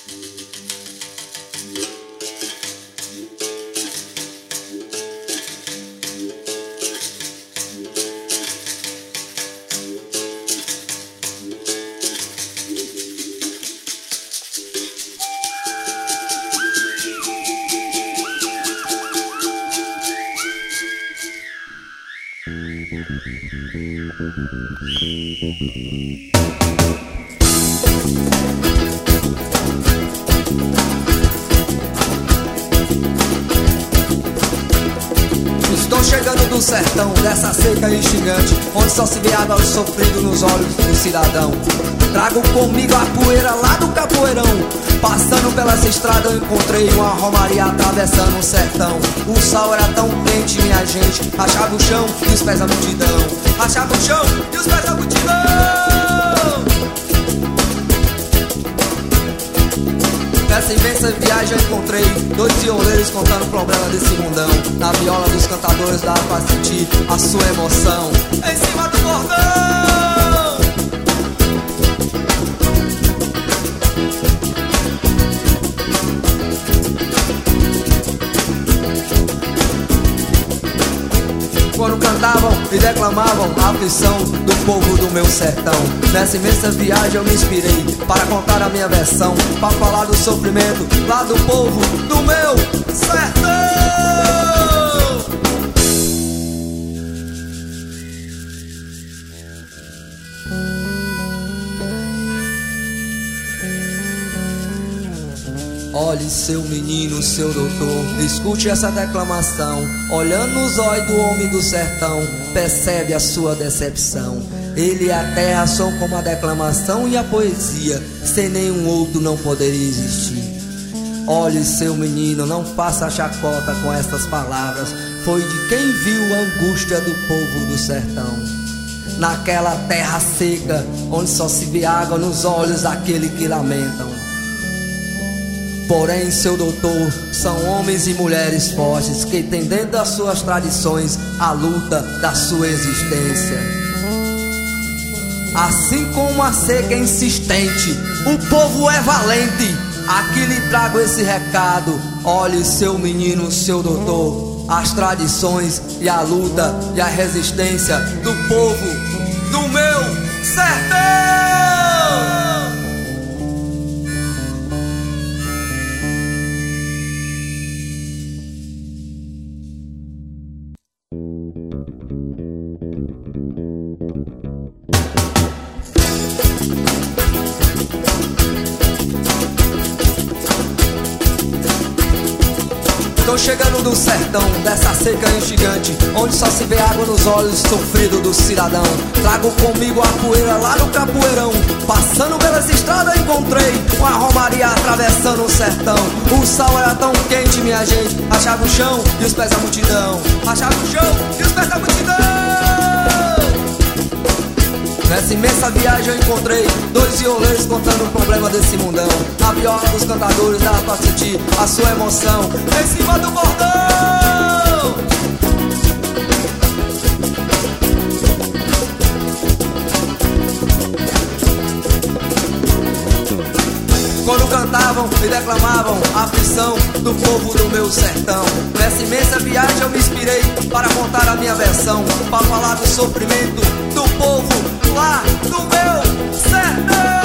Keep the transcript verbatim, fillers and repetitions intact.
Estou chegando do sertão, dessa seca e instigante, onde só se vê água sofrido nos olhos do cidadão. Trago comigo a poeira lá do capoeirão. Passando pelas estradas eu encontrei uma romaria atravessando o sertão. O sol era tão quente, minha gente, achava o chão e os pés da multidão. Achava o chão e os pés da multidão. Nessa imensa viagem eu encontrei dois violeiros contando o problema desse mundão. Na viola dos cantadores dava pra sentir a sua emoção. Em cima do bordão. Quando cantavam e declamavam a aflição do povo do meu sertão. Nessa imensa viagem eu me inspirei para contar a minha versão, para falar do sofrimento lá do povo do meu sertão. Olhe seu menino, seu doutor, escute essa declamação. Olhando nos olhos do homem do sertão, percebe a sua decepção. Ele e a terra são como a declamação e a poesia, sem nenhum outro não poderia existir. Olhe seu menino, não faça chacota com estas palavras. Foi de quem viu a angústia do povo do sertão. Naquela terra seca, onde só se vê água nos olhos daquele que lamentam. Porém, seu doutor, são homens e mulheres fortes que têm dentro das suas tradições a luta da sua existência. Assim como a seca é insistente, o povo é valente. Aqui lhe trago esse recado. Olhe seu menino, seu doutor, as tradições e a luta e a resistência do povo do meu sertão. Tô chegando do sertão, dessa seca instigante, onde só se vê água nos olhos sofrido do cidadão. Trago comigo a poeira lá do capoeirão. Passando pelas estradas encontrei uma romaria atravessando o sertão. O sol era tão quente, minha gente, achava o chão e os pés da multidão. Achava o chão e os pés da multidão. Nessa imensa viagem eu encontrei dois violeiros contando o problema desse mundão. Na viola dos cantadores dava pra sentir a sua emoção. Em cima do bordão. Quando cantavam e declamavam a aflição do povo do meu sertão. Nessa imensa viagem eu me inspirei para contar a minha versão, para falar do sofrimento do povo lá do meu sertão.